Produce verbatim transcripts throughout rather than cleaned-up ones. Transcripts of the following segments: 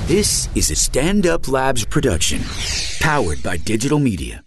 This is a Stand Up Labs production, powered by digital media.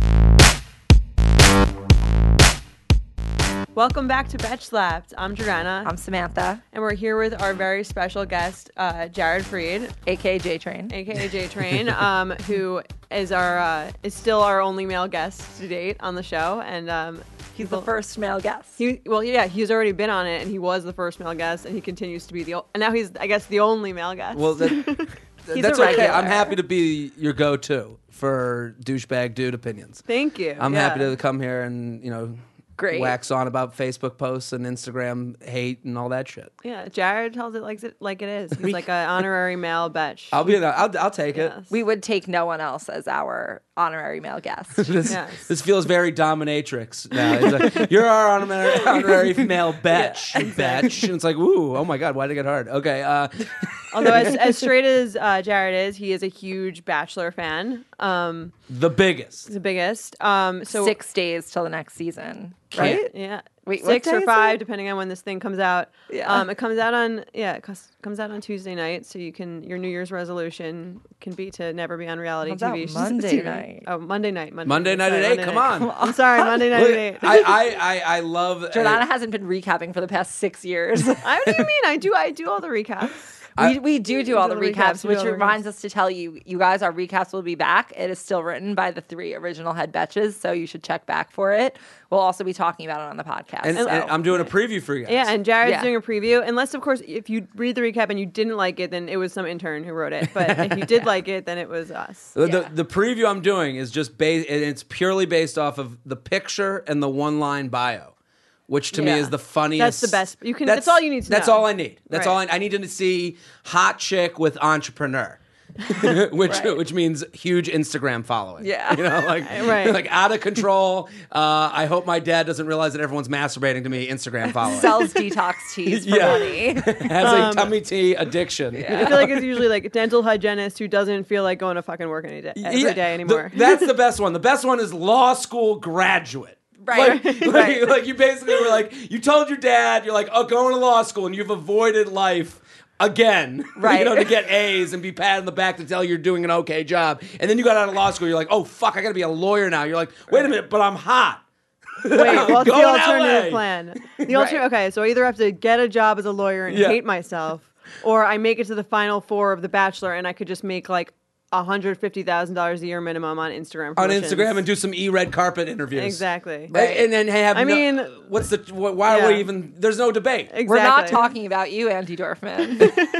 Welcome back to Betch Slapped. I'm Jordana. I'm Samantha. And we're here with our very special guest, uh, Jared Freed, A K A J-Train. A K A J-Train, um, who is our uh, is still our only male guest to date on the show. And um, He's the first male guest. He, well, yeah, he's already been on it, and he was the first male guest, and he continues to be the, o- and now he's, I guess, the only male guest. Well, that, He's that's a okay. regular. I'm happy to be your go-to for douchebag dude opinions. Thank you. I'm yeah. happy to come here and, you know, Great. wax on about Facebook posts and Instagram hate and all that shit. Yeah, Jared tells it like it like it is. He's like an honorary male Betch. I'll be. I'll, I'll take it. Yes. We would take no one else as our honorary male guest. This, Yes. this feels very dominatrix now. It's like, you're our honorary, honorary male betch. Yeah, Betch. And it's like, ooh, oh my God, why did it get hard? Okay. Uh, Although as, as straight as uh, Jared is, he is a huge Bachelor fan. Um, the biggest. the biggest. Um, so Six days till the next season, right? Yeah. Wait, what six day or is five, it? depending on when this thing comes out. Yeah. Um, it comes out on yeah, it cos- comes out on Tuesday night, so you can your New Year's resolution can be to never be on reality Comes T out V. Monday T V. night. Oh, Monday night. Monday, Monday night Sorry, at eight. Monday Come night. on. I'm sorry, Monday night Look, at eight. I, I, I, I love. Jordana uh, hasn't been recapping for the past six years. I, what do you mean? I do. I do all the recaps. we, we do do all the do the recaps, recaps, we do which all the reminds us to tell you, you guys, our recaps will be back. It is still written by the three original head betches, so you should check back for it. We'll also be talking about it on the podcast. and, so. and I'm doing a preview for you guys. Yeah, and Jared's Yeah. doing a preview. Unless, of course, if you read the recap and you didn't like it, then it was some intern who wrote it. But if you did like it, then it was us. The, Yeah. the, the preview I'm doing is just based, and it's purely based off of the picture and the one line bio, which to Yeah. me is the funniest. That's the best. You can- that's all you need to That's know. all I need. That's Right. all I, I need to see. Hot chick with entrepreneur. which Right. which means huge Instagram following. Yeah. You know, like Right. like out of control. Uh, I hope my dad doesn't realize that everyone's masturbating to me. Instagram following. Sells detox teas for Yeah. money. Has a tummy tea addiction. I feel like it's usually like a dental hygienist who doesn't feel like going to fucking work any day, every Yeah, day anymore. the- that's the best one. The best one is law school graduate. Right. Like, like, Right. like you basically were like, you told your dad, you're like, oh, going to law school, and you've avoided life again. Right. You know, to get A's and be patted on the back to tell you're doing an okay job. And then you got out of law school, you're like, oh, fuck, I got to be a lawyer now. You're like, wait a minute, but I'm hot. Wait, what's the Going to alternative L A. plan? The alternative. Okay, so I either have to get a job as a lawyer and Yeah. hate myself, or I make it to the final four of The Bachelor and I could just make like one hundred fifty thousand dollars a year minimum on Instagram. On promotions. Instagram and do some e-red carpet interviews. Exactly. Right. And then have I no- mean- what's the, wh- why are Yeah. we even, there's no debate. Exactly. We're not talking about you, Andy Dorfman.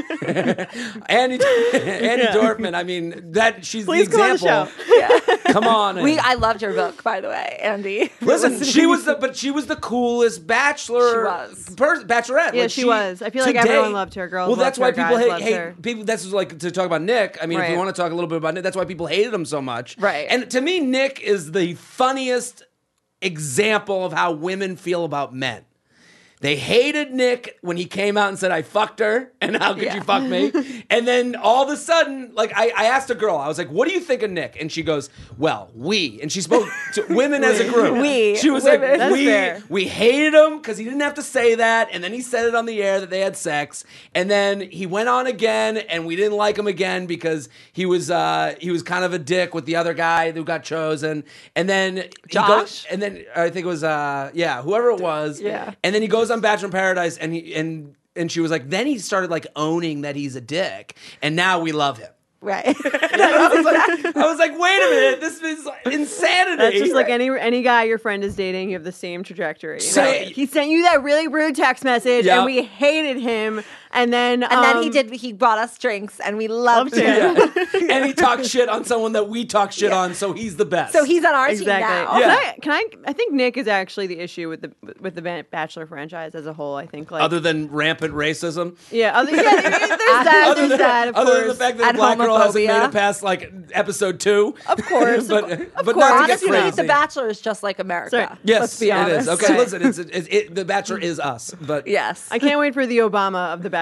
Andy, Andy Yeah. Dorfman, I mean, that she's Please the come on the example. show. Yeah. Come on. We, in. I loved your book, by the way, Andy. Listen, she was the, but she was the coolest bachelor. She was. Per, bachelorette. Yeah, Like, she was. I feel like today- everyone loved her. Girls Well, that's why loved her, people guys hate. loved hate her. people. That's like to talk about Nick. I mean, if Right. we want to talk a little bit about Nick, that's why people hated him so much. Right. And to me, Nick is the funniest example of how women feel about men. They hated Nick when he came out and said, I fucked her, and how could Yeah. you fuck me? And then all of a sudden, like, I, I asked a girl, I was like, what do you think of Nick? And she goes, well, we. And she spoke to women as a group. We. She was Women. like, That's we, fair. we hated him because he didn't have to say that. And then he said it on the air that they had sex. And then he went on again, and we didn't like him again because he was uh, he was kind of a dick with the other guy who got chosen. And then he Josh? goes, and then I think it was uh, yeah, whoever it was. Yeah. And then he goes on Bachelor in Paradise, and he and and she was like, then he started like owning that he's a dick, and now we love him. Right. I was like, I was like, wait a minute, this is insanity. That's just like any any guy your friend is dating. You have the same trajectory. you know? Say- He sent you that really rude text message, Yep. and we hated him. And then, And then he um, did. He bought us drinks, and we loved Loved him. him. and he talked shit on someone that we talk shit on, so he's the best. So he's on our Exactly. team now. Yeah. Can I, can I? I think Nick is actually the issue with the with the Ba- Bachelor franchise as a whole. I think like other than rampant racism. yeah, other, yeah. There's that. Other There's than, that. Of other course. than the fact that the And black girl hasn't made homophobia. it past like episode two. Of course, but of, but course. not to get Honestly, crazy. The Bachelor is just like America. Sorry. Yes, Let's be it honest. is. Okay, Right. listen, it's, it's it, the Bachelor is us, but Yes. I can't wait for the Obama of the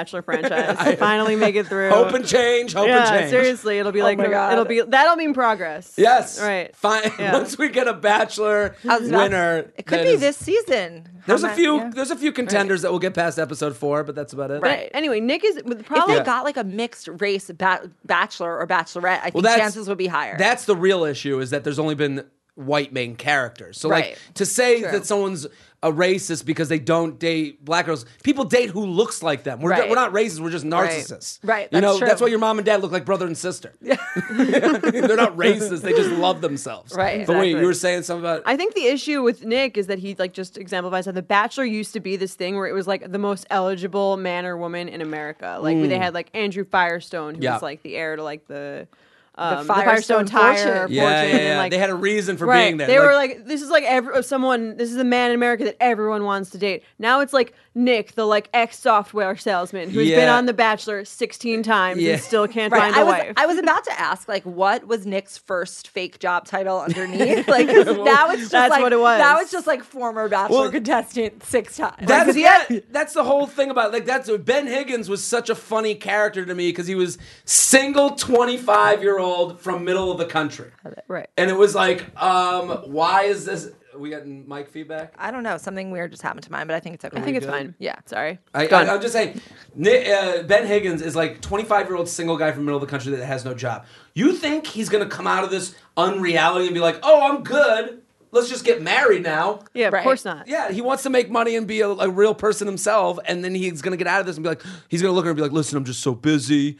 Bachelor franchise. Finally make it through. Hope and change. Hope yeah, and change. seriously, it'll be like my a- God. it'll be that'll mean progress. Yes. Right. Fine. Yeah. Once we get a Bachelor I was about- winner, It could that be is- this season. There's How a ma- few. yeah. There's a few contenders that will get past episode four, but that's about it. Right. Anyway, Nick is the If problem. they got like a mixed race ba- bachelor or bachelorette, I think that's- chances would be higher. That's the real issue, is that there's only been white main characters. So Right. like to say True. that someone's a racist because they don't date black girls. People date who looks like them. We're, Right. we're not racist. We're just narcissists. Right, You that's know, true. that's why your mom and dad look like brother and sister. Yeah. They're not racist. They just love themselves. Right. But wait, Exactly. you were saying something about. I think the issue with Nick is that he like just exemplifies how The Bachelor used to be this thing where it was like the most eligible man or woman in America. Like they had like Andrew Firestone, who Yeah. was like the heir to like the um, Firestone tire fortune. fortune. yeah, yeah, and, yeah. like, they had a reason for right. being there. They were like, this is like every, someone. This is a man in America that everyone wants to date. Now it's like Nick, the like ex software salesman who's been Yeah. on The Bachelor sixteen times Yeah. and still can't Right. find a I was wife. I was about to ask, like, what was Nick's first fake job title underneath? Like, 'cause now it's just That's like what it was. now it's just like former Bachelor Well, contestant six times. That's, 'cause he had- that- that's the whole thing about like that's Ben Higgins was such a funny character to me because he was single twenty-five year old from middle of the country, right. and it was like, um, why is this? Are we getting mic feedback? I don't know. Something weird just happened to mine, but I think it's okay. I think it's good? fine. Yeah. Sorry. I, Go on. I, I'm just saying, Ni- uh, Ben Higgins is like twenty-five year old single guy from middle of the country that has no job. You think he's gonna come out of this unreality and be like, oh, I'm good. Let's just get married now. Yeah, of Right. course not. Yeah, he wants to make money and be a, a real person himself, and then he's gonna get out of this and be like, he's gonna look at her and be like, "Listen, I'm just so busy.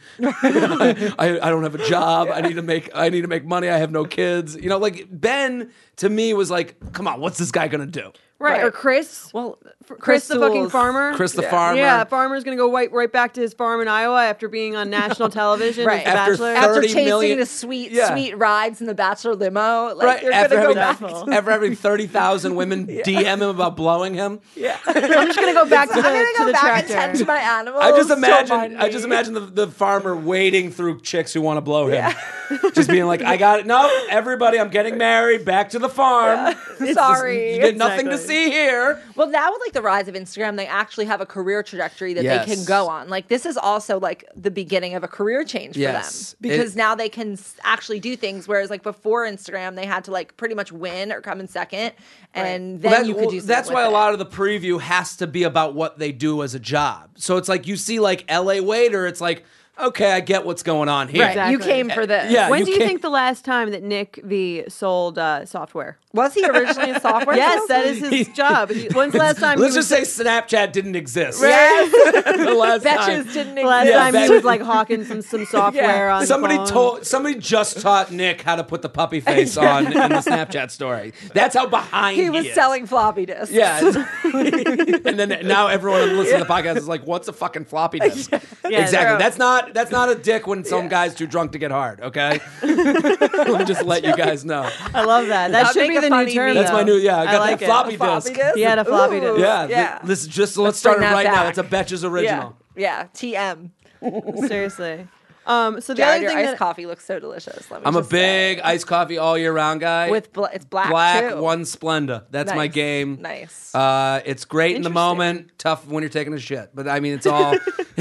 I, I, I don't have a job. I need to make I need to make money. I have no kids. You know, like Ben to me was like, come on, what's this guy gonna do? Right. Right. Or Chris. Well, Chris, Chris the fucking Sewell's- farmer. Chris the Yeah. farmer. Yeah, farmer's gonna go right, right back to his farm in Iowa after being on national television Right. as the After Bachelor. thirty after chasing million the sweet, Yeah. sweet rides in the Bachelor limo, like Right you're after gonna go having, back. back. after having thirty thousand women D M him about blowing him. Yeah. I'm just gonna go back to I'm the, gonna to go the back and tend tractor. to my animals. I just Don't imagine mind I just me. imagine the, the farmer wading through chicks who want to blow him. Just being like, I got it. No, everybody, I'm getting married. Back to the farm. Sorry. You get nothing to Exactly. see here. Well, now with like the rise of Instagram, they actually have a career trajectory that Yes. they can go on. Like this is also like the beginning of a career change for Yes. them because It- now they can s- actually do things. Whereas like before Instagram, they had to like pretty much win or come in second, and then Well, that- you could well, do. Something that's with why a it. lot of the preview has to be about what they do as a job. So it's like you see like L A Waiter, it's like, okay, I get what's going on here. Right, you Exactly. came for this. Yeah. When you do you can't- think the last time that Nick V sold uh, software? Was he originally a software? Yes, salesman? that is his job. He- When's the last time? Let's he just was, say Snapchat didn't exist. Yes. the last time. Betches didn't the last exist. Yeah, time bet- he was like hawking some some software Yeah. on Somebody the phone. told somebody just taught Nick how to put the puppy face on in the Snapchat story. That's how behind he, He was is. selling floppy disks. Yeah. and then now everyone who listens to the podcast is like, what's a fucking floppy disk? Yeah, exactly. true. That's not that's not a dick when some guy's too drunk to get hard, okay? Let me just let you guys know. I love that. That That'd should make be a the new funny term. meme. That's my though. new yeah, I got like that it. floppy Floppy disk. disk? He had a floppy Ooh. disk. Yeah. Yeah. This is just let's Let's start it bring that right now. back. It's a Betches Yeah. original. Yeah. T M. Seriously. Um, so the Jared, other your thing iced that, coffee looks so delicious. Let me I'm a just say. big iced coffee all year round guy. with bla- it's black, Black too. one Splenda. That's my Nice. game. Nice. Uh, it's great in the Interesting. moment, tough when you're taking a shit. But I mean, it's all,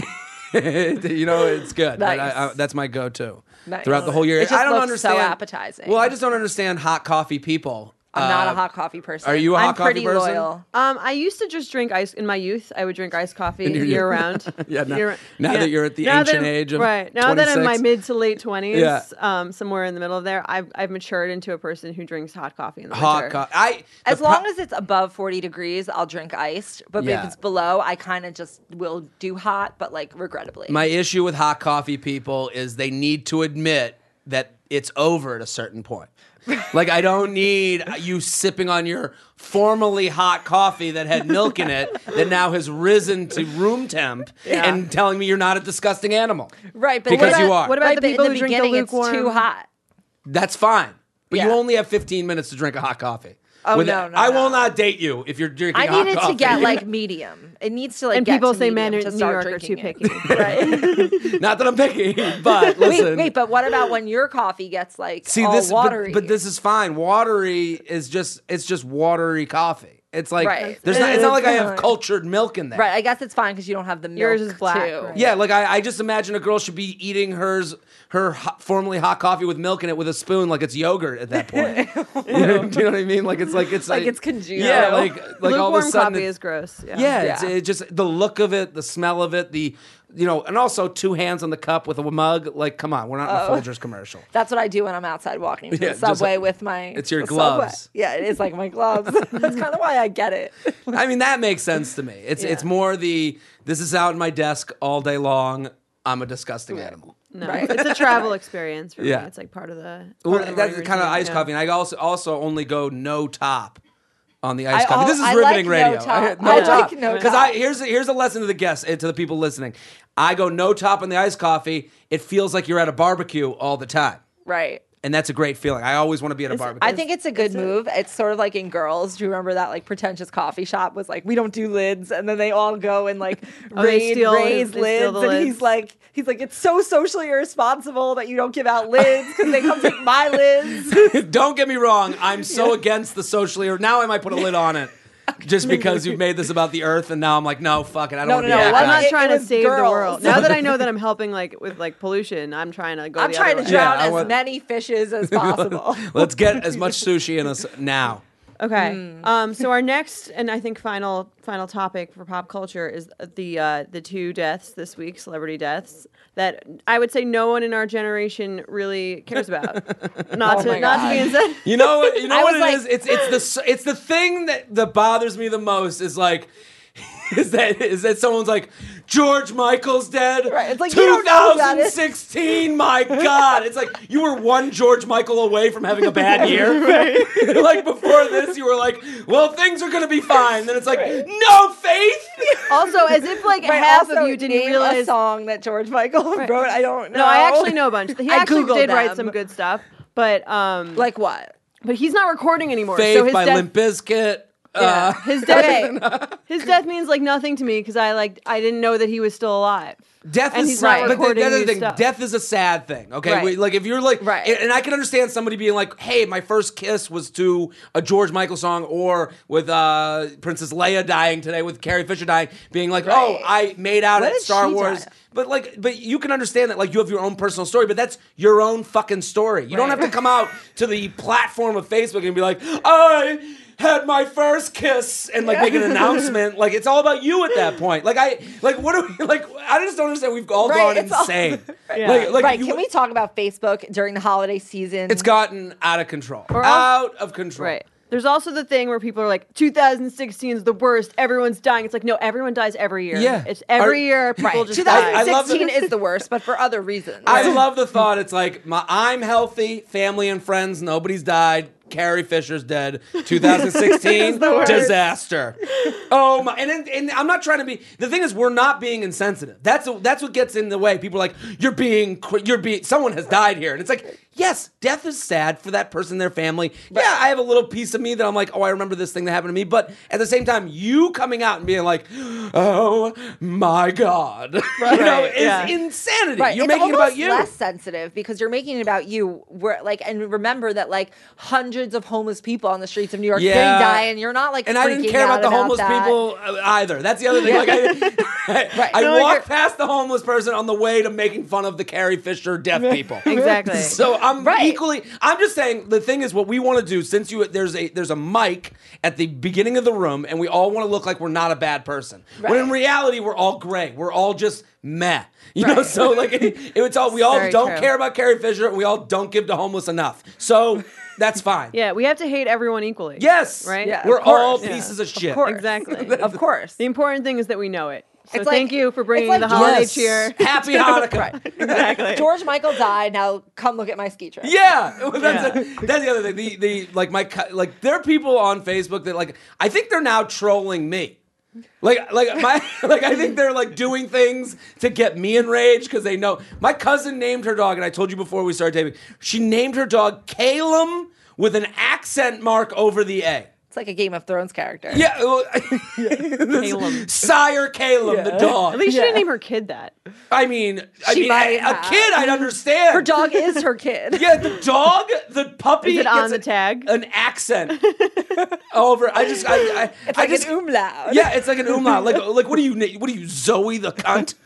you know, it's good. But Nice. I, I, that's my go-to Nice. throughout the whole year. It just I don't looks understand. so appetizing. Well, I just don't understand hot coffee people. I'm not Uh, a hot coffee person. are you a I'm hot coffee pretty person? loyal. um, I used to just drink ice in my youth. I would drink iced coffee your year youth. round. Yeah, now- Year- now that you're at the Now ancient that I'm- age of right now that I'm in my twenty-six. mid to late twenties, Yeah. um, somewhere in the middle of there, I've I've matured into a person who drinks hot coffee in the Hot winter. coffee. I the As pro- long as it's above forty degrees, I'll drink iced. But Yeah. if it's below, I kind of just will do hot, but like regrettably. my issue with hot coffee people is they need to admit that it's over at a certain point. Like, I don't need you sipping on your formerly hot coffee that had milk in it that now has risen to room temp and telling me you're not a disgusting animal. right, but Because what you about- are. What about right, the but people in who the drink the beginning, it's lukewarm? too hot. That's fine. But you Yeah. only have fifteen minutes to drink a hot coffee. Oh, With- no, no, I no. will not date you if you're drinking I hot need it coffee. to get like medium. It needs to like And get people to say medium men in to New start York are too drinking picky. it. Right. Not that I'm picky, but listen. wait, wait, but what about when your coffee gets like See all this, but, watery? but this is fine. Watery is just it's just watery coffee. It's like Right. there's not. It's not like I have Right. cultured milk in there. Right. I guess it's fine because you don't have the milk Yours is black, too. right. Yeah, like I, I just imagine a girl should be eating hers her hot, formerly hot coffee with milk in it with a spoon, like it's yogurt at that point. You know, do you know what I mean? Like it's like it's Like it's congealed. Yeah, like like all of a Lukewarm sudden, coffee it- is gross. Yeah. yeah, it's, Yeah. it just the look of it, the smell of it, the you know, and also two hands on the cup with a mug. Like, come on, we're not in a Oh. Folgers commercial. That's what I do when I'm outside walking to Yeah, the just subway like- with my. it's your the Subway. gloves. Yeah, it is like my gloves. That's kind of why I get it. I mean, that makes sense to me. It's Yeah. it's more the this is out in my desk all day long. I'm a disgusting animal. No, Right. it's a travel experience for Yeah. me. It's like part of the. It's Well, part of the that's morning kind of routine, iced yeah. coffee, and I also also only go no top on the iced I coffee. al- This is I riveting like no radio. top. no I top. like no Because top. I here's here's a lesson to the guests and to the people listening. I go no top on the iced coffee. It feels like you're at a barbecue all the time, Right. and that's a great feeling. I always want to be at a It's- barbecue. I think it's a good move. It's sort of like in Girls. Do you remember that like pretentious coffee shop was like, we don't do lids, and then they all go and like Oh, they raid, steal- raise they lids, steal the and lids. he's like, he's like, it's so socially irresponsible that you don't give out lids because they come take my lids. Don't get me wrong. I'm so against the socially. Or now I might put a lid on it. Just because you've made this about the earth, and now I'm like, no, fuck it. I don't No, want to no, be no, that I'm I'm guy. not It- trying it to was save the girls. world. Now that I know that I'm helping like with like pollution, I'm trying to go. I'm the trying other to way. drown Yeah, I as want- many fishes as possible. Let's get as much sushi in us now. Okay. Hmm. Um, so our next and I think final final topic for pop culture is the uh, the two deaths this week, celebrity deaths that I would say no one in our generation really cares about. Not Oh to my not to God. be insensitive. You know, what- you know I what was it like- is. It's it's the s- it's the thing that, that bothers me the most is like is that is that someone's like George Michael's dead. Right, it's like, you don't know who that is. twenty sixteen. My God, it's like you were one George Michael away from having a bad year. Like before this, you were like, well, things are gonna be fine. Then it's like, no faith. Also, as if like Right, half also, of you didn't name realize. a song that George Michael wrote. I don't know. No, I actually know a bunch. He I actually Googled did write them. some good stuff, but um, Like what? but he's not recording anymore. Faith so his by death, Limp Bizkit. yeah, Uh, his death, Okay. his death means like nothing to me because I like I didn't know that he was still alive. Death And is he's not sad, but the, recording the other new thing, stuff. death is a sad thing. Okay, Right. We- like if you're like, Right. and, and I can understand somebody being like, "Hey, my first kiss was to a George Michael song," or with uh, Princess Leia dying today, with Carrie Fisher dying, being like, "Oh, Right. I made out When at did Star she Wars." die? But like, but you can understand that, like, you have your own personal story, but that's your own fucking story. You don't Right. have to come out to the platform of Facebook and be like, "I had my first kiss," and like make an announcement. Like it's all about you at that point. Like I, like what do we like? I just don't understand. We've all Right, gone it's all- insane. Yeah. Like, like right. you- Can we talk about Facebook during the holiday season? It's gotten out of control. Or out of control. Right. There's also the thing where people are like, two thousand sixteen is the worst. Everyone's dying. It's like, no, everyone dies every year. Yeah. It's every Are- year people right. just die. I love the- twenty sixteen is the worst, but for other reasons. I love the thought. It's like my, I'm healthy, family and friends, nobody's died. Carrie Fisher's dead. twenty sixteen disaster. Oh my! And, and I'm not trying to be. The thing is, we're not being insensitive. That's that's what gets in the way. People are like, you're being, cr- you're being. Someone has died here, and it's like, yes, death is sad for that person, their family. Yeah, I have a little piece of me that I'm like, oh, I remember this thing that happened to me. But at the same time, you coming out and being like, oh my God, you know, is yeah. insanity. Right. You're it's making it almost about you. less sensitive because you're making it about you. We're like, and remember that like hundreds of homeless people on the streets of New York Yeah. City die, and you're not like. And I didn't freaking care about out the homeless that. people uh, either. That's the other thing. Yeah. Like I, I, I No, like walked you're- past the homeless person on the way to making fun of the Carrie Fisher deaf people. Exactly. So I'm Right. equally. I'm just saying the thing is what we want to do. Since you there's a there's a mic at the beginning of the room, and we all want to look like we're not a bad person. When in Right. reality, we're all gray. We're all just meh. You know. Right. So like it, it's all we all Very don't true. care about Carrie Fisher, and we all don't give to homeless enough. So that's fine. Yeah, we have to hate everyone equally. Yes. Right? Yeah. We're Of course. all Yeah. pieces of shit. Of course. Exactly. Of course. The important thing is that we know it. So It's like- thank you for bringing it's like the holiday Yes. cheer. Happy Hanukkah. Exactly. George Michael died. Now come look at my ski trip. Yeah, well, that's, A, that's the other thing. The the like my cu- like there are people on Facebook that like I think they're now trolling me. Like like my like I think they're like doing things to get me enraged because they know my cousin named her dog, and I told you before we started taping. She named her dog Calum with an accent mark over the A. It's like a Game of Thrones character. Yeah, well, Caleb. Sire Caleb, the dog. At least she Yeah. didn't name her kid that. I mean, I She mean, might a, a have. kid I'd understand. Her dog is her kid. Yeah, the dog, the puppy Is it gets on the a- tag? an accent over. I just, I, I, It's I like just, an umlaut. Yeah, it's like an umlaut. Like, like what are you? What are you, Zoe the cunt?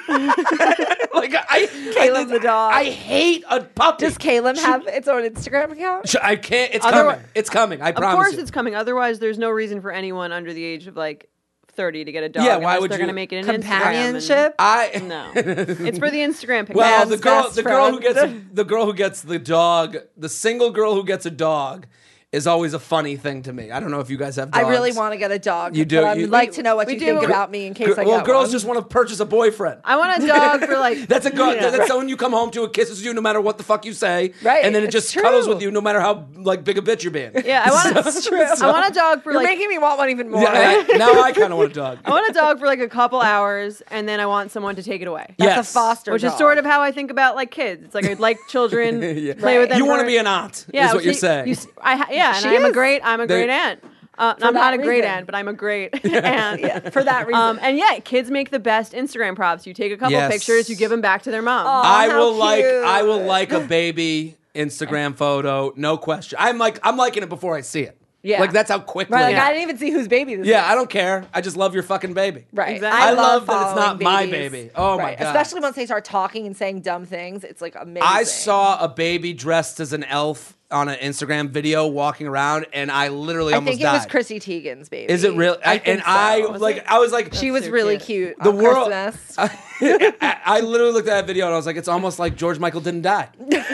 Like, I, Caleb I, the dog. I hate a puppy. Does Caleb have its own Instagram account? Sh- I can't. It's Otherwise- coming. It's coming. I Of promise course you. it's coming. Otherwise, there's no reason for anyone under the age of like thirty to get a dog. Yeah, why unless would they're you- gonna make it an Companionship? I. Instagram and- no, it's for the Instagram picture. Well, Man's the girl, best the girl who friend. gets the girl who gets the dog, the single girl who gets a dog, is always a funny thing to me. I don't know if you guys have dogs. I really want to get a dog. You do? But I would You- like to know what we you do. think Gr- about me in case Gr- I well, get girls one. just want to purchase a boyfriend. I want a dog for like. That's a girl. Yeah. That's someone you come home to who kisses you no matter what the fuck you say, Right, And then it it's just true. cuddles with you no matter how like big a bitch you're being. Yeah, I want. That's true. I want a dog for You're like. making me want one even more. Yeah, I- now I kind of want a dog. I want a dog for like a couple hours, and then I want someone to take it away. That's Yes. a foster Which dog. is sort of how I think about like kids. It's like I'd like children, Yeah. play with them. You want to for- be an aunt, yeah, is what you're see- saying. you s- I ha- yeah, and She I'm a is. great. I'm a They- great aunt. Uh, I'm that not a great reason. aunt, but I'm a great aunt. Yeah, for that reason. Um, and yeah, kids make the best Instagram props. You take a couple Yes. pictures, you give them back to their mom. Aw. I how will like cute. I will like a baby Instagram photo, no question. I'm like I'm liking it before I see it. Yeah. Like that's how quickly. right, like Yeah. I didn't even see whose baby this Yeah, is. I don't care. I just love your fucking baby. Right. Exactly. I I, love that it's following not my babies. baby. Oh, my Right. God. Especially once they start talking and saying dumb things. It's like amazing. I saw a baby dressed as an elf on an Instagram video walking around, and I literally I almost think it died. was Chrissy Teigen's baby. Is it real? I, think and so. I Was like. it? I was like, She was so really cute. cute. the on world. Christmas. I, I literally looked at that video and I was like, it's almost like George Michael didn't die.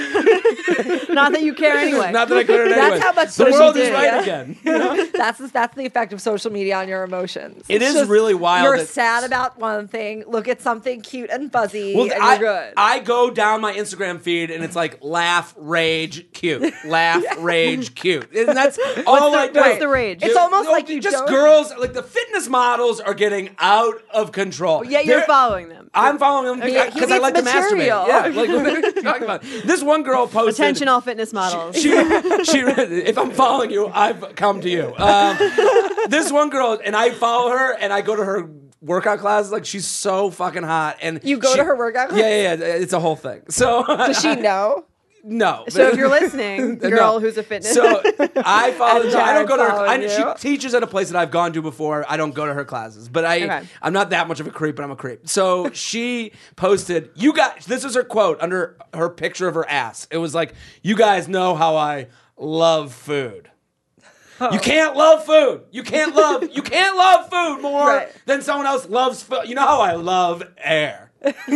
Not that you care anyway. Not that I couldn't. That's anyway. how much the social world is did, right yeah. again. that's that's the effect of social media on your emotions. It It's is really wild You're that- sad about one thing. Look at something cute and fuzzy, Well, and I, you're good. I go down my Instagram feed and it's like laugh, rage, cute. Laugh, rage, cute. And that's all the- I do. what's the rage? It's almost like you just don't- girls, like the fitness models are getting out of control. Yet you're They're- following them. I'm following them He- because he I like to needs masturbate. material. Yeah, like what are you talking about? This one girl posted. Attention, all fitness models. She, she, if I'm following you, I've come to you. Um, this one girl, and I follow her, and I go to her workout classes. Like she's so fucking hot, and You go she- to her workout class? Yeah, yeah, yeah. It's a whole thing. So Does she know? no. So if you're listening, No. girl who's a fitness. So I follow. And No, I don't go to her. Jared I, following she you. teaches at a place that I've gone to before. I don't go to her classes, but I Okay. I'm not that much of a creep, but I'm a creep. So she posted, "You guys." This was her quote under her picture of her ass. It was like, "You guys know how I love food." You can't love food. You can't love. You can't love food more Right. than someone else loves food. You know how I love air.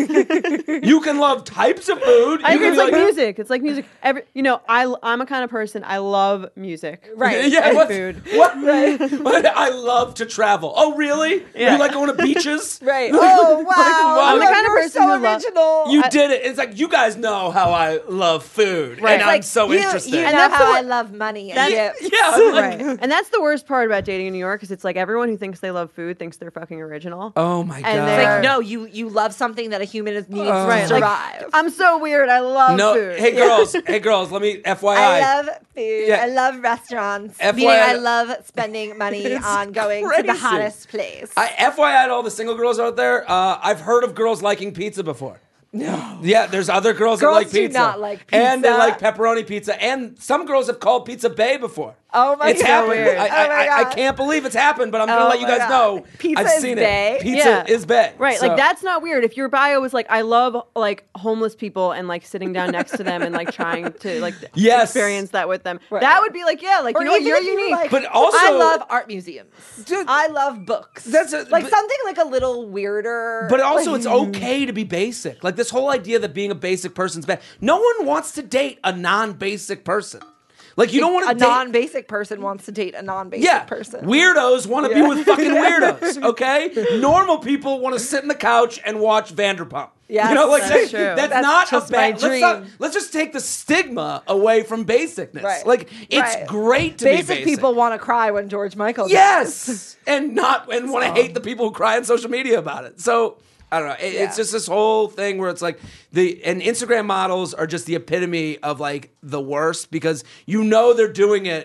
You can love types of food. I You think can it's like be music. It's like music. Every, you know, I, I'm a kind of person. I love music. Right. Yeah, And what's- food. What? What? I love to travel. Oh, really? Yeah. You like going to beaches? Right. Oh wow. wow. I'm the Look, kind of you're person so who lo- original. You I- did it. It's like you guys know how I love food, Right. and It's I'm like, so you, interested. You know And that's how the I wor- love money and That's- gifts. yeah, I'm like- Right. And that's the worst part about dating in New York is it's like everyone who thinks they love food thinks they're fucking original. Oh my god. And It's they're- like no, you you love something that a human is needs Oh. to Right, like, survive. I'm so weird. I love no. food. Hey girls. Hey girls. Let me F Y I. I love food. Yeah. I love restaurants. F Y I Meaning I love spending money It's on going to the crazy. hottest place. I, F Y I to all the single girls out there. Uh, I've heard of girls liking pizza before. No. Yeah, there's other girls, Girls that like do pizza. not like And they pizza. like pepperoni pizza. And some girls have called Pizza Bay before. Oh my It's God. happened. weird. I, I, Oh my I, I God. can't believe it's happened, but I'm gonna Oh let you my guys God. know. Pizza I've is seen bae? it. Pizza Yeah. is bae. Right, So- like that's not weird. If your bio was like, I love like homeless people and like sitting down next to them and like trying to like Yes. experience that with them, Right. that would be like, yeah, like Or you know what, even you're if you were unique. like, But also- I love art museums. Dude, I love books. That's a- like but- something like a little weirder. But also, like, it's okay to be basic. Like this whole idea that being a basic person's bad. No one wants to date a non-basic person. Like you don't want a to date. non-basic person wants to date a non-basic yeah, person. weirdos want to Yeah. be with fucking weirdos. Okay, normal people want to sit in the couch and watch Vanderpump. Yes, you know, like that's that- true. that's, That's not just a bad. my Let's, not, dream. let's just take the stigma away from basicness. Right. Like it's Right. great to basic, be basic. people want to cry when George Michael dies. Yes, and not and want to hate the people who cry on social media about it. So I don't know. It, Yeah. It's just this whole thing where it's like the and Instagram models are just the epitome of like the worst because you know they're doing it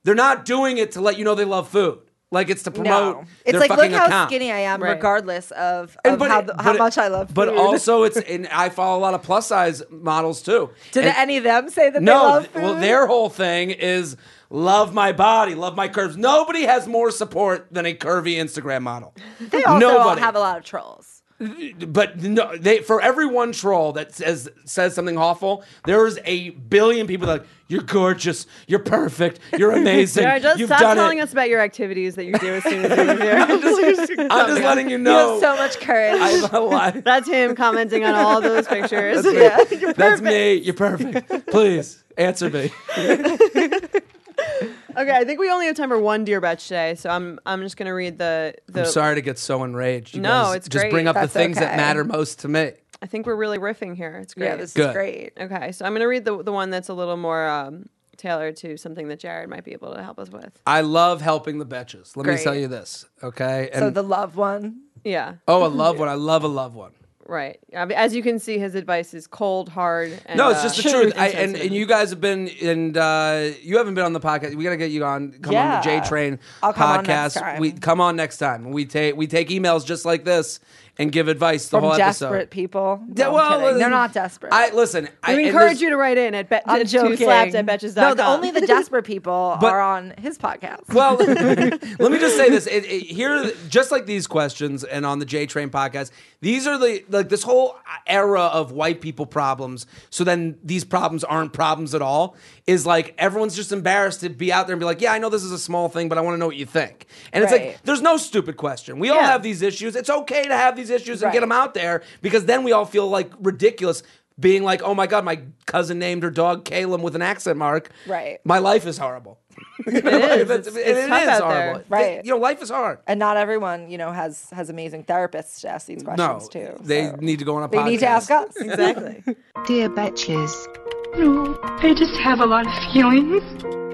they're not doing it to let you know they love food. Like it's to promote No. It's their like, look fucking how account. skinny I am, Right. regardless of, And of but how, it- the, but how it- much I love food. But also, it's and I follow a lot of plus size models too. Did And- any of them say that no, they love th- food? well, their whole thing is love my body, love my curves. Nobody has more support than a curvy Instagram model. They also Nobody. have a lot of trolls. But no, they for every one troll that says says something awful, there's a billion people that are like, you're gorgeous, you're perfect, you're amazing, Jared, just you've stop done telling it. us about your activities that you do as soon as you leave here. I'm just letting you You know. have so much courage. I have a lot. That's him commenting on all those pictures. That's me. Yeah, you're That's perfect. me. You're perfect. Please answer me. Okay, I think we only have time for one Dear Betch today, so I'm I'm just gonna read the the. I'm sorry to get so enraged. You No, guys it's just great. bring up That's the things that okay. matter most to me. I think we're really riffing here. It's great. Yeah, this Good. is great. Okay, so I'm gonna read the the one that's a little more um, tailored to something that Jared might be able to help us with. I love helping the betches. Let me Great. tell you this, okay? And So the love one. Yeah. oh, a loved one. I love a loved one. Right. I mean, as you can see, his advice is cold, hard. And, No, it's just the uh, truth. I, and, insensitive. and you guys have been, and uh, you haven't been on the podcast. We got to get you on. Come on the Yeah. J Train I'll come on podcast. next time. We come on next time. We take we take emails just like this and give advice the From whole desperate episode. people. Yeah, No, I'm well, kidding. They're uh, not desperate. I listen. I we and encourage there's- you to write in at bet I'm to joking. slapped at betches dot com. No, the, only the desperate people But- are on his podcast. Well, let me just say this: it, it, here, just like these questions, and on the J Train podcast, these are the like this whole era of white people problems. So then these problems aren't problems at all. Is like everyone's just embarrassed to be out there and be like, "Yeah, I know this is a small thing, but I want to know what you think." And it's Right. like, there's no stupid question. We all Yeah. have these issues. It's okay to have these issues and Right. get them out there because then we all feel like ridiculous. Being like, oh my God, my cousin named her dog Caleb with an accent mark. Right. My life is horrible. It is. It's, It's, and it's it tough is out horrible. there. Right. You know, life is hard. And not everyone, you know, has has amazing therapists to ask these No, questions too. they so. need to go on a They podcast. need to ask us. Exactly. Dear Betches, No, I just have a lot of feelings.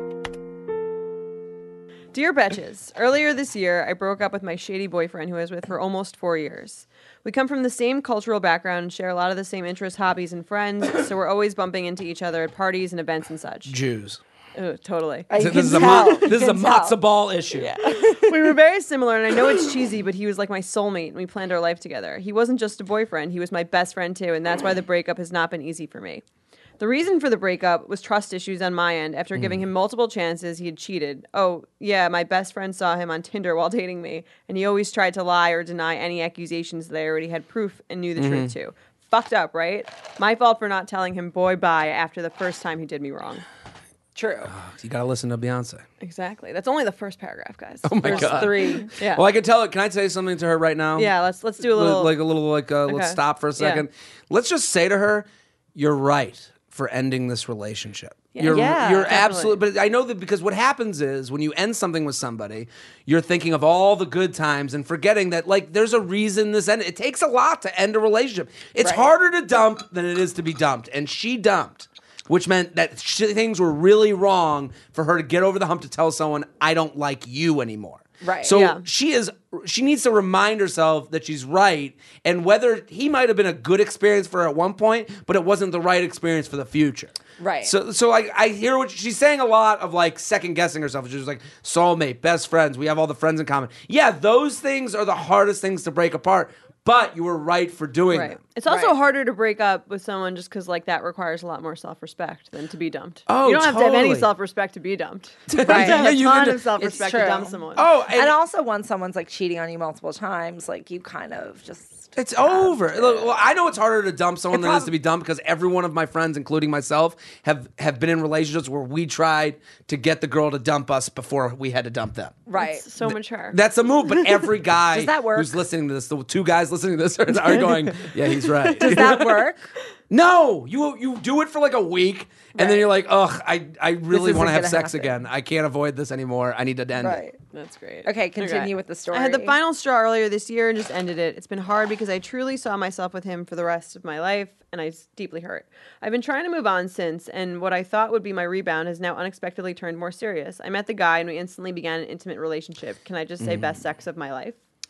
Dear Betches, earlier this year, I broke up with my shady boyfriend who I was with for almost four years. We come from the same cultural background and share a lot of the same interests, hobbies, and friends, so we're always bumping into each other at parties and events and such. Jews. Ugh, totally. Uh, you This can is a tell. ma- this is You a can tell. matzo ball issue. We were very similar, and I know it's cheesy, but he was like my soulmate, and we planned our life together. He wasn't just a boyfriend, he was my best friend too, and that's why the breakup has not been easy for me. The reason for the breakup was trust issues on my end. After giving him multiple chances, he had cheated. Oh, yeah, my best friend saw him on Tinder while dating me, and he always tried to lie or deny any accusations that I already had proof and knew the truth to. Fucked up, right? My fault for not telling him boy bye after the first time he did me wrong. True. You gotta listen to Beyonce. Exactly. That's only the first paragraph, guys. Oh my There's God. three. Yeah. Well, I can tell it. Can I say something to her right now? Yeah, let's let's do a little like a little like uh, let's Okay. stop for a second. Let's just say to her, "You're right for ending this relationship. You're Yeah, you're definitely. absolutely." But I know that because what happens is when you end something with somebody, you're thinking of all the good times and forgetting that like there's a reason this ended. It takes a lot to end a relationship. It's Right. harder to dump than it is to be dumped, and she dumped. Which meant that sh- things were really wrong for her to get over the hump to tell someone, I don't like you anymore. Right. So Yeah. she is. She needs to remind herself that she's right, and whether he might have been a good experience for her at one point, but it wasn't the right experience for the future. Right. So, so I, I hear what she's saying. A lot of like second guessing herself. She's like soulmate, best friends. We have all the friends in common. Yeah, those things are the hardest things to break apart. But you were right for doing Right. them. It's also Right. harder to break up with someone just because like that requires a lot more self-respect than to be dumped. Oh, you don't have to have any totally. self-respect to be dumped. Right. You have to have Yeah, a you ton can- of self-respect It's to dump true. someone. Oh, and, And also, when someone's like cheating on you multiple times, like you kind of just it's over. Look, well, I know it's harder to dump someone It than it is prob- to be dumped because every one of my friends, including myself, have have been in relationships where we tried to get the girl to dump us before we had to dump them. right. It's so mature. That's a move, but every guy Does that work? who's listening to this, the two guys listening to this are, are going, yeah, he's right. Does that work? No, you you do it for like a week, and then Right. you're like, ugh, I, I really isn't want to have gonna sex happen. again. I can't avoid this anymore. I need to end Right. it. That's great. Okay, continue with the story. I had the final straw earlier this year and just ended it. It's been hard because I truly saw myself with him for the rest of my life, and I was deeply hurt. I've been trying to move on since, and what I thought would be my rebound has now unexpectedly turned more serious. I met the guy, and we instantly began an intimate relationship. Can I just say best sex of my life?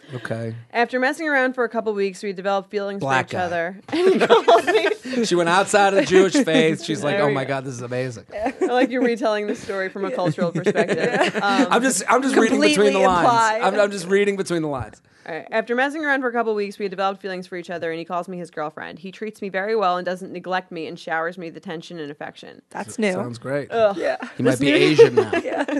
Okay. After messing around for a couple weeks, we developed feelings Black for each guy. other. And he called me. She went outside of the Jewish faith. She's like, There oh we my go. God, this is amazing. I like you're retelling the story from a cultural perspective. Um, I'm just I'm just reading between Completely the lines. implied. I'm, I'm just reading between the lines. All right. After messing around for a couple weeks, we had developed feelings for each other, and he calls me his girlfriend. He treats me very well and doesn't neglect me and showers me with attention and affection. That's new. Sounds great. Yeah. He might be Asian now.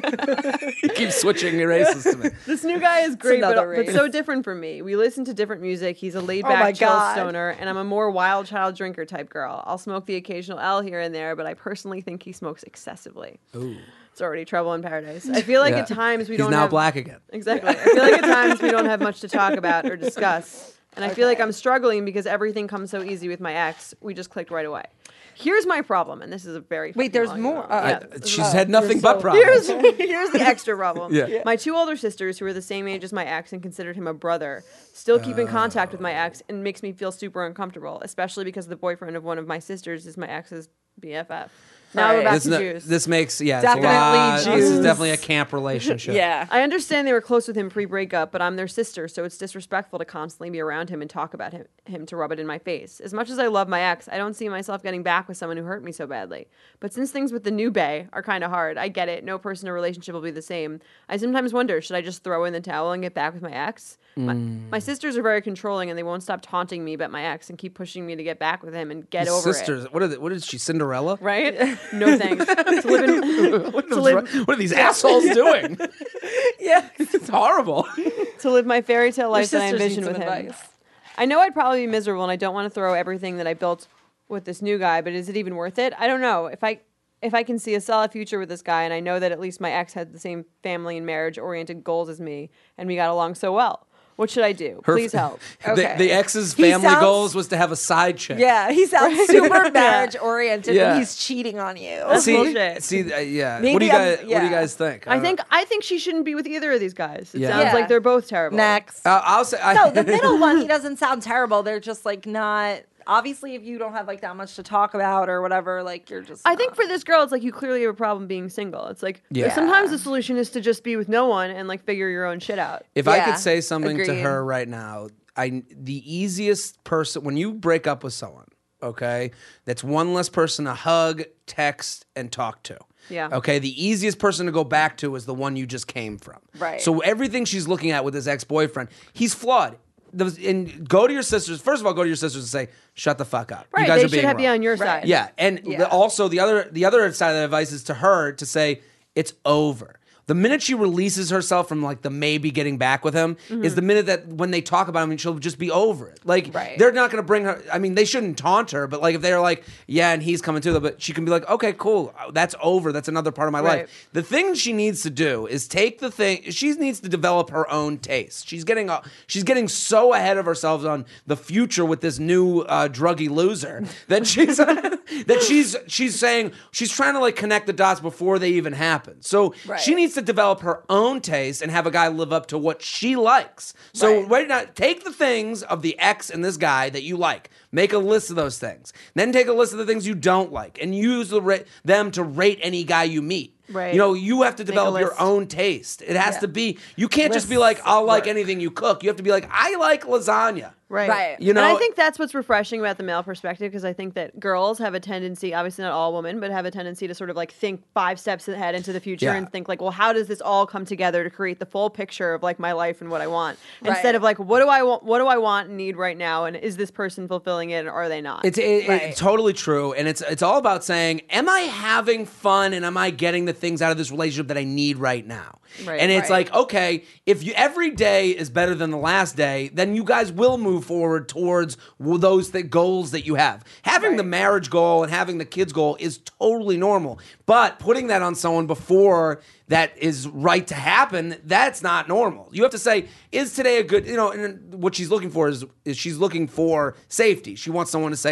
He keeps switching races to me. This new guy is great, but, another but race. so different from me. We listen to different music. He's a Oh my laid-back, chill God. stoner, and I'm a more wild child drinker type girl. I'll smoke the occasional L here and there, but I personally think he smokes excessively. Ooh. It's already trouble in paradise. I feel like Yeah. at times we He's don't now have... black again. Exactly. I feel like at times we don't have much to talk about or discuss. And I feel like I'm struggling because everything comes so easy with my ex. We just clicked right away. Here's my problem, and this is a very Wait, fucking there's long more. one. Uh, Yeah. uh, She's uh, had nothing you're but so- problems. Here's, here's the extra problem. Yeah. My two older sisters, who are the same age as my ex and considered him a brother, still keep in contact with my ex and makes me feel super uncomfortable, especially because the boyfriend of one of my sisters is my ex's B F F. Now we're Right. back This, to no- Jews. this makes yeah, it's a Definitely lot- This is Jews. definitely a camp relationship. Yeah. I understand they were close with him pre-breakup, but I'm their sister, so it's disrespectful to constantly be around him and talk about him, him to rub it in my face. As much as I love my ex, I don't see myself getting back with someone who hurt me so badly. But since things with the new bae are kind of hard, I get it. No person or relationship will be the same. I sometimes wonder, should I just throw in the towel and get back with my ex? My, Mm. my sisters are very controlling, and they won't stop taunting me about my ex and keep pushing me to get back with him and get These over sisters, it. what are they, what is she, Cinderella? Right? No thanks. to live in, What, to are live, those- what are these assholes doing? Yeah. It's horrible. to live my fairy tale Your life that I sisters need envision some with him. advice. I know I'd probably be miserable, and I don't want to throw everything that I built with this new guy. But is it even worth it? I don't know. If I if I can see a solid future with this guy, and I know that at least my ex had the same family and marriage oriented goals as me, and we got along so well, what should I do? Her- Please help. The, Okay. the ex's He family sounds- goals was to have a side chick. Yeah, he sounds super marriage oriented, Yeah. but he's cheating on you. See, bullshit. see, uh, yeah. Maybe what do you I'm- guys? What do yeah. you guys think? I don't think know. I think she shouldn't be with either of these guys. It Yeah. sounds Yeah. like they're both terrible. Next. Uh, I'll say. I, No, the middle one, he doesn't sound terrible. They're just like not. Obviously, if you don't have like that much to talk about or whatever, like you're just. I think not. for this girl, it's like you clearly have a problem being single. It's like Yeah. sometimes the solution is to just be with no one and like figure your own shit out. If I Yeah, could say something to agreed. her right now, I the easiest person when you break up with someone, okay, that's one less person to hug, text, and talk to. Yeah. Okay. The easiest person to go back to is the one you just came from. Right. So everything she's looking at with this ex-boyfriend, he's flawed. Those- And go to your sisters. First of all, go to your sisters and say, "Shut the fuck up. Right, You guys they are should being have be wrong." on your Right. side. Yeah, and Yeah. the- also the other the other side of the advice is to her to say it's over. The minute she releases herself from like the maybe getting back with him is the minute that when they talk about him, she'll just be over it. Like Right. they're not going to bring her. I mean, they shouldn't taunt her, but like if they're like, yeah, and he's coming too, but she can be like, okay, cool, that's over. That's another part of my Right. life. The thing she needs to do is take the thing. She needs to develop her own taste. She's getting uh, she's getting so ahead of herself on the future with this new uh, druggy loser that she's that she's she's saying she's trying to like connect the dots before they even happen. So Right. she needs to develop her own taste and have a guy live up to what she likes. So Right. right now, take the things of the ex and this guy that you like. Make a list of those things. Then take a list of the things you don't like and use the ra- them to rate any guy you meet. Right. You know, you have to develop your list. own taste. It has Yeah. to be, you can't just be Lists like, I'll like work. anything you cook. You have to be like, I like lasagna. Right. Right. You know, and I think that's what's refreshing about the male perspective because I think that girls have a tendency, obviously not all women, but have a tendency to sort of like think five steps ahead into the future Yeah. and think like, well, how does this all come together to create the full picture of like my life and what I want? Right. Instead of like, what do I want? What do I want and need right now? And is this person fulfilling it or are they not? It's it, Right. it's totally true, and it's it's all about saying, am I having fun, and am I getting the things out of this relationship that I need right now? Right. And it's Right. like, okay, if you every day is better than the last day, then you guys will move forward towards w- those th- goals that you have. Having the Right. marriage goal and having the kids goal is totally normal, but putting that on someone before that is right to happen, that's not normal. You have to say, is today a good, you know, and what she's looking for is, is she's looking for safety. She wants someone to say,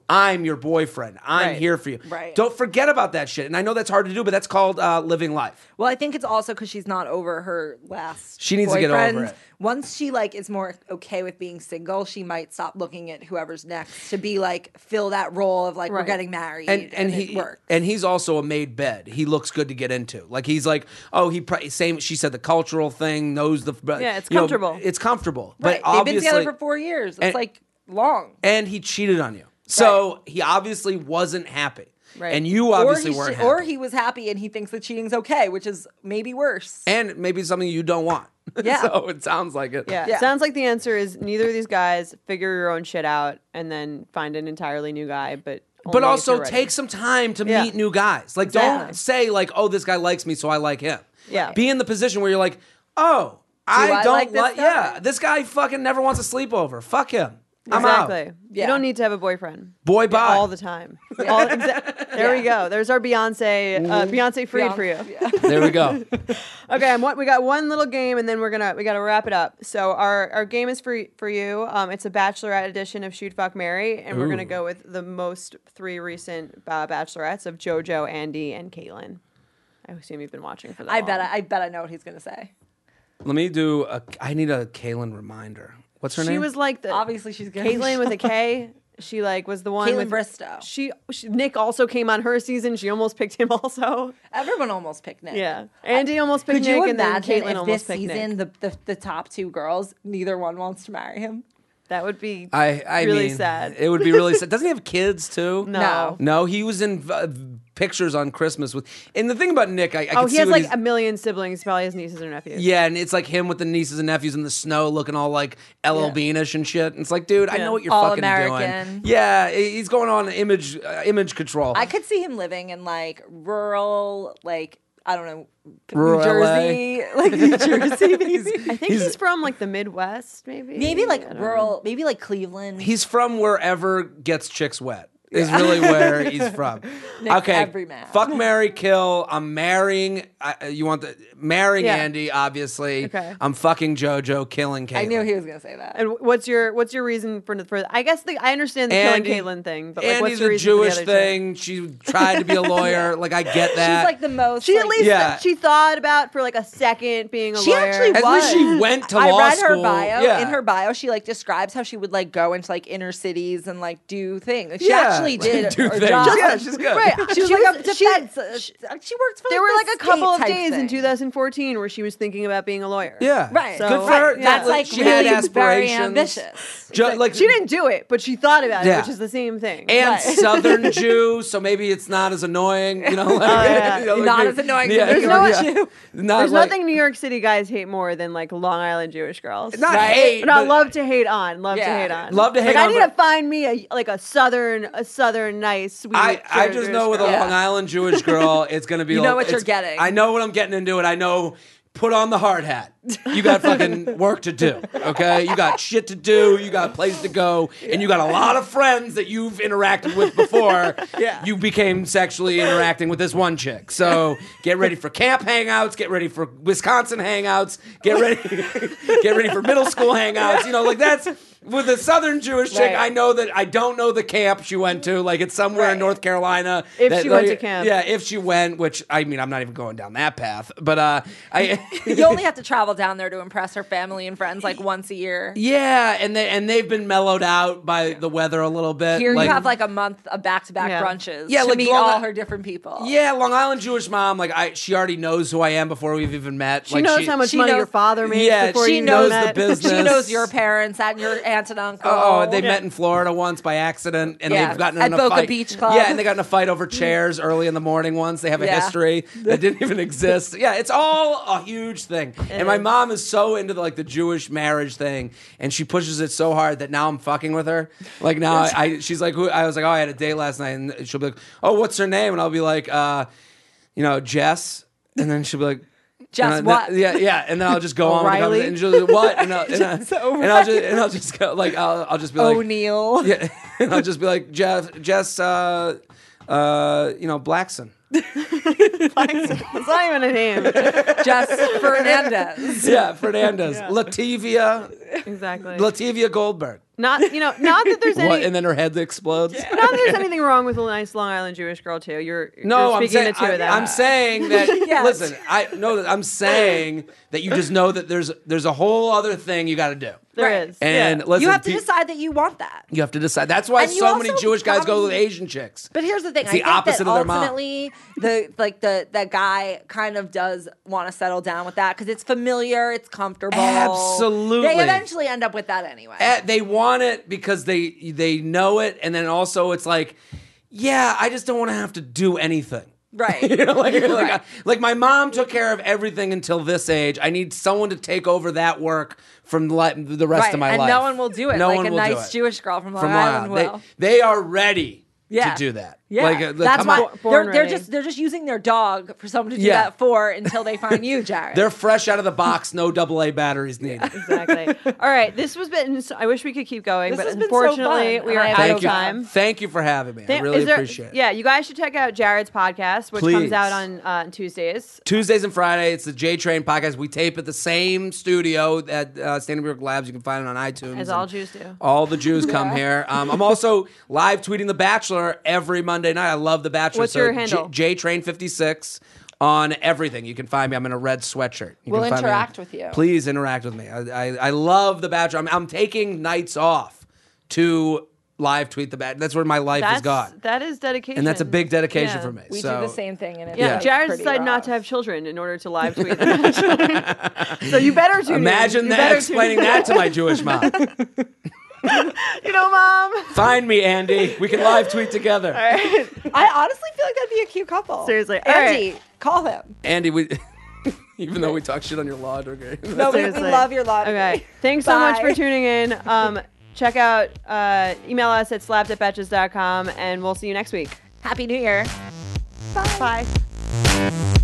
I'm your boyfriend. I'm Right. here for you. Right. Don't forget about that shit. And I know that's hard to do, but that's called uh, living life. Well, I think it's also because she's not over her last. She needs to get boyfriend. over it. Once she like is more okay with being single, she might stop looking at whoever's next to be like fill that role of like we're Right. getting married And and he it works. and he's also a made bed. He looks good to get into. Like he's like, oh, he pr- same. She said the cultural thing knows the. Yeah, it's you know, comfortable. it's comfortable, right. but They've obviously, been together for four years. It's and- like long. and he cheated on you. So he obviously wasn't happy, Right. and you obviously or he weren't sh- happy. or he was happy and he thinks that cheating's okay, which is maybe worse. and maybe something you don't want. Yeah. so it sounds like it. Yeah. Yeah. Sounds like the answer is neither of these guys figure your own shit out and then find an entirely new guy, but But only if also you're ready. take some time to Yeah. meet new guys. Like, Exactly. don't say like, "Oh, this guy likes me, so I like him." Yeah. Be in the position where you're like, "Oh, I, I don't like this like. guy?" Yeah, this guy fucking never wants a sleepover. Fuck him. I'm Exactly. out. You Yeah. don't need to have a boyfriend. Boy, bye. All the time. All, exa- there we go. There's our Beyonce, uh, Beyonce freed for you. Yeah. There we go. Okay, and what we got one little game, and then we're gonna we gotta wrap it up. So our our game is for for you. Um, it's a Bachelorette edition of Shoot Fuck Marry, and we're gonna Ooh. go with the most three recent uh, Bachelorettes of JoJo, Andy, and Caitlyn. I assume you've been watching for that. I long. bet I, I bet I know what he's gonna say. Let me do a. I need a Kaylin reminder. What's her She name? was like the Obviously, she's gonna Caitlyn with a K. She like was the one Caitlyn with Bristow. She, she Nick also came on her season. She almost picked him also. Everyone almost picked Nick. Yeah, Andy almost picked Could Nick, you and then imagine Caitlyn if almost this picked season Nick. the, the the top two girls, neither one wants to marry him? That would be I. I really mean, sad. It would be really sad. Doesn't he have kids too? No. No. No, he was in uh, pictures on Christmas with. And the thing about Nick, I, I Oh, can he see has what like he's- a million siblings. Probably his nieces or nephews. Yeah, and it's like him with the nieces and nephews in the snow looking all like L L Bean-ish and shit. And it's like, dude, I Yeah. know what you're All fucking American. doing. Yeah, he's going on image uh, image control. I could see him living in like rural, like I don't know, P- Rural New L Jersey, like New Jersey, maybe. I think he's, from like the Midwest, maybe. Maybe like I don't rural, maybe like Cleveland. He's from wherever gets chicks wet. Is really where he's from. Nick's okay, everyman. fuck, marry, kill. I'm marrying. I, you want the marrying Yeah. Andy? Obviously. Okay. I'm fucking JoJo, killing Caitlyn. I knew he was gonna say that. And what's your what's your reason for for? I guess the, I understand the Andy- killing Caitlyn thing, but like, Andy's what's your a reason for the Jewish other two? thing. She tried to be a lawyer. Like I get that. She's like the most. She like, at least Yeah. she thought about for like a second being a She lawyer. actually At was. least she went to I law read her school. bio. Yeah. In her bio, she like describes how she would like go into like inner cities and like do things. Like, she Yeah. actually did Do her things. job. Yeah, she's good. Right. She was She like was- a she- defense. uh, she, she worked for. There like, were the like a couple of state type days in thing. two thousand fourteen where she was thinking about being a lawyer. Yeah. Right. So- Good for Right. her. Yeah. That's like she really had very aspirations. ambitious. Jo- like She didn't do it, but she thought about Yeah. it, which is the same thing. and Right. Southern Jew, so maybe it's not as annoying. You know, like, yeah. you know, like Not maybe- as annoying Yeah, to New you York know, yeah. Jew. Not There's like- nothing New York City guys hate more than like Long Island Jewish girls. Not Right? hate, No, but- love to hate on. Love to Yeah. hate on. Love to hate like, on, I need but- to find me a like a southern, a southern nice, sweet. I, I Jewish just know with a girl. Yeah. Long Island Jewish girl, it's gonna be. You like- know what you're it's- getting. I know what I'm getting into, and I know. Put on the hard hat. You got fucking work to do. Okay, you got shit to do. You got place to go, and you got a lot of friends that you've interacted with before. Yeah. You became sexually interacting with this one chick. So get ready for camp hangouts. Get ready for Wisconsin hangouts. Get ready. Get ready for middle school hangouts. You know, like that's. With a Southern Jewish chick, Right. I know that I don't know the camp she went to. Like it's somewhere in Right. North Carolina. If that, she went like, to camp. Yeah, if she went, which I mean, I'm not even going down that path. But uh, I. You only have to travel down there to impress her family and friends like once a year. Yeah, and they and they've been mellowed out by the weather a little bit. Here you have like a month of back-to-back Yeah. brunches Yeah, to like meet Long- all her different people. yeah, Long Island Jewish mom. Like I, she already knows who I am before we've even met. She like, knows how much she money knows- your father makes Yeah, before she you knows know the that. business. She knows your parents and your aunt and uncle. Oh, they met in Florida once by accident, and Yeah, they've gotten at in a Boca fight. Beach Club. Yeah, and they got in a fight over chairs early in the morning once. They have a Yeah. history that didn't even exist. Yeah, it's all a huge thing. And my mom is so into the, like the Jewish marriage thing, and she pushes it so hard that now I'm fucking with her. Like now, I, I she's like, who? I was like, oh, I had a date last night, and she'll be like, oh, what's her name? And I'll be like, uh, you know, Jess, and then she'll be like. Jess and, uh, what? Yeah, yeah, and then I'll just go on with the O'Reilly? conversation, and she'll be like, what? And, I'll, and, I, Jess and I'll just and I'll just go like I'll I'll just be like O'Neill. yeah, and I'll just be like Jess, Jess, uh, uh, you know, Blackson. It's not even a name. Jess Fernandez. Yeah, Fernandez, Lativia. Exactly. Lativia Goldberg. Not you know, not that there's any What? And then her head explodes. not that there's anything wrong with a nice Long Island Jewish girl too. You're, No, you're I'm speaking saying to two I, of them. I'm saying that. Yes. Listen, I no, I'm saying that you just know that there's there's a whole other thing you got to do. There Right. is. And yeah. listen, You have to pe- decide that you want that. You have to decide. That's why And you so many also Jewish guys go with probably- Asian chicks. But here's the thing: It's I the think opposite that of their mom. ultimately, the like the the guy kind of does want to settle down with that because it's familiar, it's comfortable. Absolutely. they eventually end up with that anyway. Eh, they want it because they they know it, and then also it's like, yeah, I just don't want to have to do anything. Right. You know, like, like, Right. like my mom took care of everything until this age. I need someone to take over that work from the, li- the rest right. of my and life. no one will do it. No like one a will do nice it. Jewish girl from Long From Island Long will. Island. They, they are ready Yeah. to do that. Yeah, Like, uh, that's come why on. Born they're, they're ready. just they're just using their dog for someone to do Yeah. that for until they find you, Jared. They're fresh out of the box. No double A batteries needed. Exactly. All right. This was been. I wish we could keep going, This but has been so unfortunately, fun, we and are I out had of Thank you. time. Thank you for having me. I Thank- really is there- appreciate it. Yeah, you guys should check out Jared's podcast, which Please. comes out on uh, Tuesdays. Tuesdays and Fridays, it's the J Train podcast. We tape at the same studio at uh, Standing Brook Labs. You can find it on iTunes. As all and Jews do. All the Jews come here. Um, I'm also live tweeting The Bachelor every Monday night. I love The Bachelor. What's your handle? J Train fifty-six on everything. You can find me. I'm in a red sweatshirt. You We'll can find me- interact with you. Please interact with me. I, I, I love The Bachelor. I'm, I'm taking nights off to live tweet The Bachelor. That's where my life That's has gone. that is dedication, And that's a big dedication Yeah. for me. we so, do the same thing, and it's Yeah, Yeah. Jared pretty decided not rough. to have children in order to live tweet. The Bachelor. So you better tune in. Imagine You that better explaining tune in. that to my Jewish mom. You know, Mom. Find me, Andy. We can live tweet together. I honestly feel like that'd be a cute couple. Seriously. All Andy, right. call him. Andy, we even though we talk shit on your law degree. No, we, we Seriously. love your love. Okay. Thanks so much Bye. for tuning in. Um, check out, uh, email us at slapped at betches dot com, and we'll see you next week. Happy New Year. Bye.